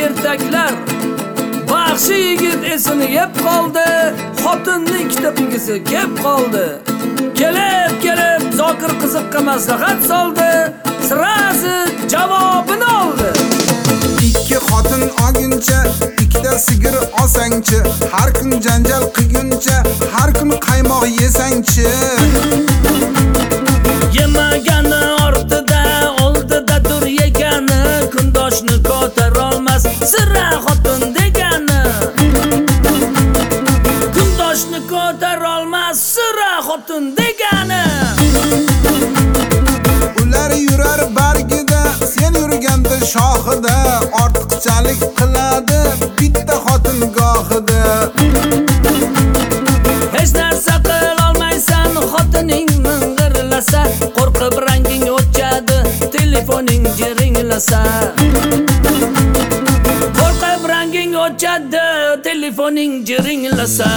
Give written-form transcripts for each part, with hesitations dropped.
ertaklar. Baxshi yigit esini yeb qoldi, xotinni ikkita pingisi kep qoldi. Kelib Zokir qiziqqa maslahat soldi, sirasi javobini oldi. Ikki xotin olguncha, ikkita sigir olsangchi, har kun janjal qilguncha, har kun qaymoq yesangchi. Yemagani ortida, oldida dur yegani, kundoshni ko'tara olmas, sira xotin degani. Kundoshni ko'tara olmas, sira xotin degani. Ular yurar bargida, sen yurganda shoxida, ortiqchalik qiladi bitta xotin gohida. Hech narsa qila olmaysan, xotining ming'irlasa, qo'rqib ranging o'chadi, telefoning jiringlasa. Qo'rqib ranging o'chadi, telefoning jiringlasa.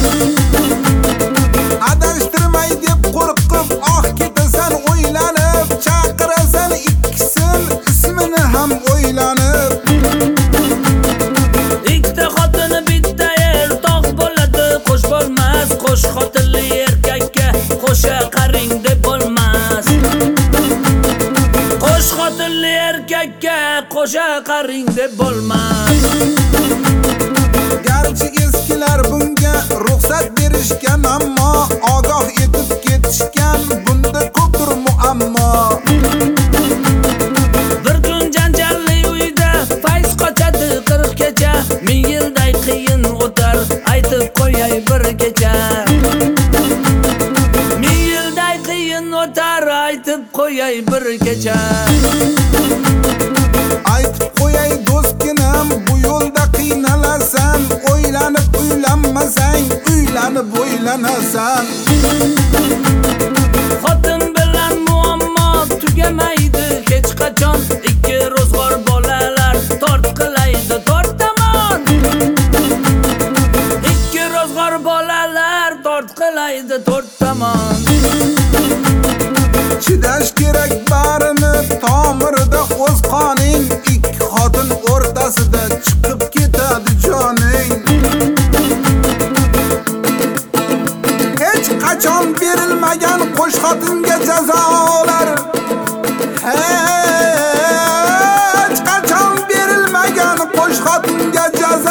Adashtirmay deb qo'rqib, ketasan o'ylanib, chaqirasan ikkisin, ismini ham o'ylanib. Ikkita xotini bitta tog' bo'ladi, qo'sh bo'lmas, qo'sh xotinli erkakka qo'sha qaring deb bo'lmas. Qo'sh xotinli erkakka qo'sha qaring deb bo'lmas. Garchi eskilar bunga ruxsat berishgan, ammo ogoh etib ketishgan, bunda ko'pdir muammo. Bir kun janjalli uyda fayz qochadi 40 kecha, 1000 yilday qiyin o'tar, aytib qo'yay bir kecha. 1000 yilday qiyin o'tar, aytib qo'yay bir kecha. Aytib qo'yay do'stginam, bu yo'lda qiynalasan, o'ylanib uylanmasang, uylanib o'ylanasan. Xotin bilan muammo tugamaydi hech qachon, ikki ro'zg'or bolalar tortqilaydi to'rt tomon. Ikki ro'zg'or bolalar tortqilaydi to'rt tomon. Chidash kerak barini, tomirida o'z qoning, ikki xotin o'rtasida chiqib ketadi joning. Hech qachon berilmagan qo'sh xotinga jazolar. Hech qachon berilmagan qo'sh xotinga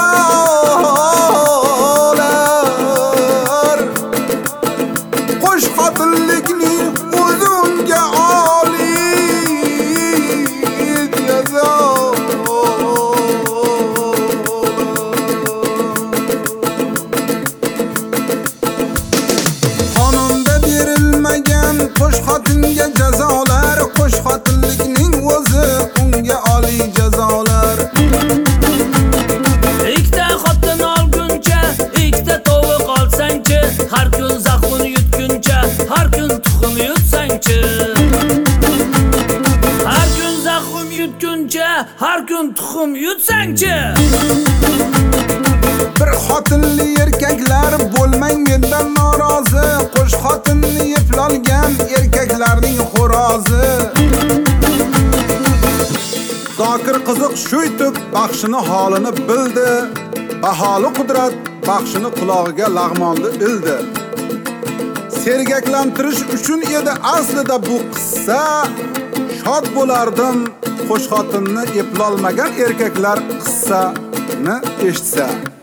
jazolar. Qo'sh xotinlikning o'zunga oliy jazo. Qonunda berilmagan qo'sh xotinga jazolar, qo'sh xotinlikning o'zi unga oliy jazolar. Ikkita xotin olguncha, ikkita tovuq olsangchi, har kun zaxun yutguncha, har kun tuxum yutsangchi. Har kun zaxum yutguncha, har kun tuxum yutsangchi. Bir xotinli erkaklar bo'lmang mendan norozi, qo'sh xotinni eplolgan erkaklarning xo'rozi. Zokir qiziq shuytib baxshini holini bildi, baholi qudrat baxshini qulog'iga lag'monni ildi. Sergaklantirish uchun edi aslida bu qissa. Shod bo'lardim qo'sh xotinni eplolmagan erkaklar qissani eshitsa.